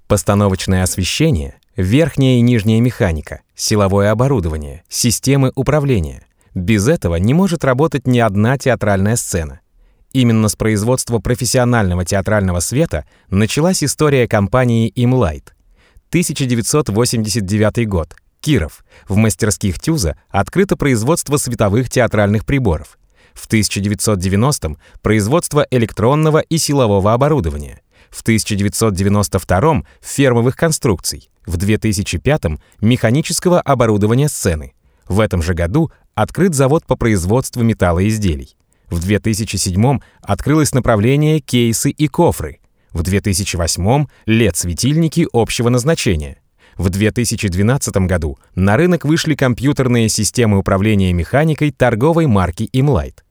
Постановочное освещение, верхняя и нижняя механика, силовое оборудование, системы управления. Без этого не может работать ни одна театральная сцена. Именно с производства профессионального театрального света началась история компании «Имлайт». 1989 год. Киров. В мастерских ТЮЗа открыто производство световых театральных приборов. В 1990-м – производство электронного и силового оборудования. В 1992-м – фермовых конструкций. В 2005-м – механического оборудования сцены. В этом же году открыт завод по производству металлоизделий. В 2007-м открылось направление кейсы и кофры. В 2008-м – LED-светильники общего назначения. В 2012 году на рынок вышли компьютерные системы управления механикой торговой марки «Имлайт».